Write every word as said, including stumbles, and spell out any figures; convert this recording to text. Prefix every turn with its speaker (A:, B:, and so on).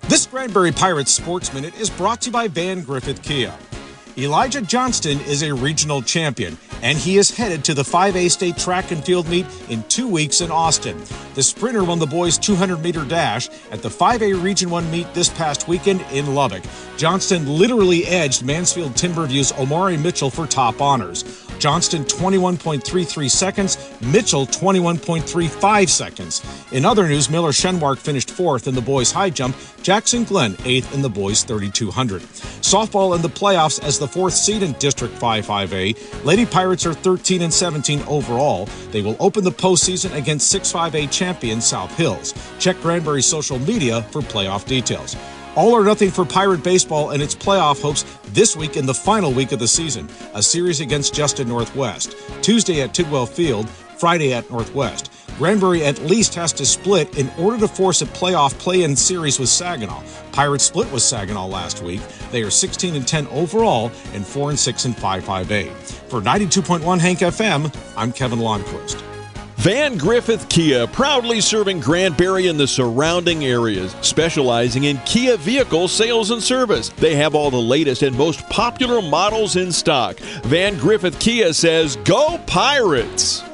A: This Granbury Pirates Sports Minute is brought to you by Van Griffith Kia. Elijah Johnston is a regional champion, and he is headed to the five A state track and field meet in two weeks in Austin. The sprinter won the boys' two hundred meter dash at the five A Region one meet this past weekend in Lubbock. Johnston literally edged Mansfield Timberview's Omari Mitchell for top honors. Johnston twenty-one point three three seconds, Mitchell twenty-one point three five seconds. In other news, Miller Shenwark finished fourth in the boys' high jump, Jackson Glenn eighth in the boys' thirty-two hundred. Softball in the playoffs as the fourth seed in District five five A. Lady Pirates are thirteen and seventeen overall. They will open the postseason against six five A champion South Hills. Check Granbury's social media for playoff details. All or nothing for Pirate baseball and its playoff hopes this week in the final week of the season. A series against Justin Northwest. Tuesday at Tidwell Field, Friday at Northwest. Granbury at least has to split in order to force a playoff play-in series with Saginaw. Pirates split with Saginaw last week. They are sixteen and ten overall and four and six in five five A. For ninety-two point one Hank F M, I'm Kevin Lonnquist.
B: Van Griffith Kia, proudly serving Granbury and the surrounding areas, specializing in Kia vehicle sales and service. They have all the latest and most popular models in stock. Van Griffith Kia says, "Go Pirates!"